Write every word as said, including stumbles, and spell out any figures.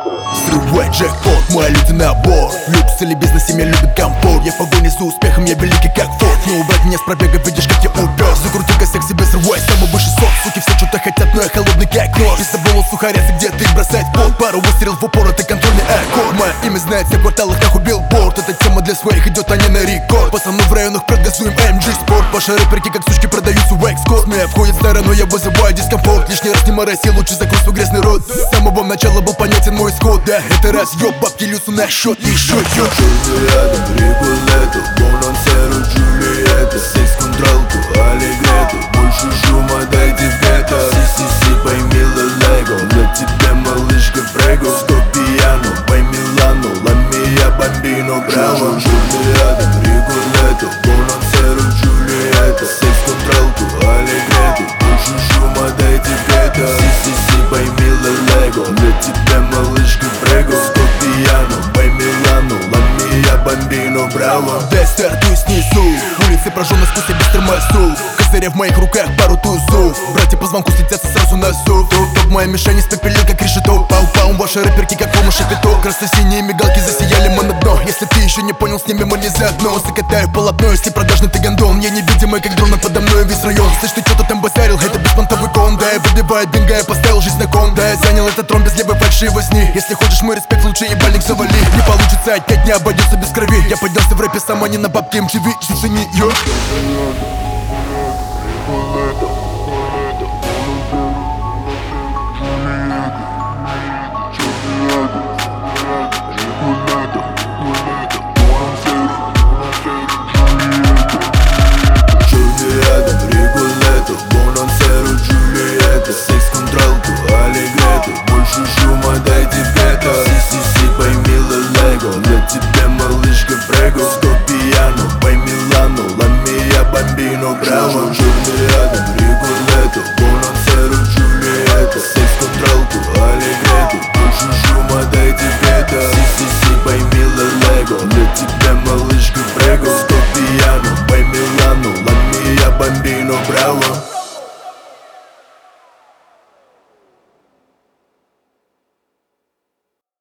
Срывай джекпот, мои люди набор. Люкс или бизнес, семья любит комфорт. Я в погоне за успехом, я великий как форт. Но убрать меня с пробега, видишь, как я упер. Закрути косяк себе, срывай самый высший сок. Суки все что-то хотят, но я холодный как нож. Без забыла сухаря, где ты их бросать пот. Пару выстрелов в упор, это контрольный аккорд. Мое имя знает все кварталы, как у билборд. Эта тема для своих идет, а не на рекорд. Пацаны в районах прогазуем эм джи Спорт. Ваши рэперки как сучки продаются в экскорт. Меня входит сторону, я вызываю дискомфорт. Лишний раз не мороси, лучше закрой свой грязный рот. С самого начала был понятен мой исход. Да, это разъёб, бабки льются на счет, не счет. Черный Адам, Риколетто, Бонансеро, Джульетта. Секс, контролку, аллегретто. Больше шума, дайте в гетто. Си-си-си, пойми лего. Для тебя, малышка, фрего. Сто пьяно, пой Милану. Ламия, бомбино, браво. Черный Адам, Риколетто, Бонансеро, Джульетта. Секс, контролку, аллегретто. Больше шума, дайте в гетто. Си-си-си, пойми лего. Для тебя, малышка, фрего. Сто пьяно, пой Милану. Ламия, бомбино, браво. Да, стартую снизу. Улицы прожжены, спустя без тормозу. Козыря в моих руках, пару тузов. Братья по звонку слетятся сразу на зов. Топ-топ, моя мишень испепелил, как решето. Пау-пау, ваши рэперки, как форма шапито. Красно-синие мигалки засияли мы на дно. Если ты еще не понял, с ними мы не заодно. Закатаю полотно, если продажный ты гондон. Я невидимый, как дрона, подо мной весь район. Слышь, ты что-то там базарил, это беспонтовый кон. Да, я выбиваю бинго, я поставил жизнь на кон. Да, я занял этот трон без левой фальшивой сни. Если хочешь мой респект, лучше ебальник завали. Не получится, опять не обойдется без крови. Я поднялся в рэпе сам, а не на бабке эм ти ви. Слушай, не ё. Секс, контролку, аллегретто. Больше шума, дайте в гетто. Си-си-си, пойми лего. Для тебя, малышка, фрего. Сто пьяно, пой Милану. Ламия, бомбино, браво.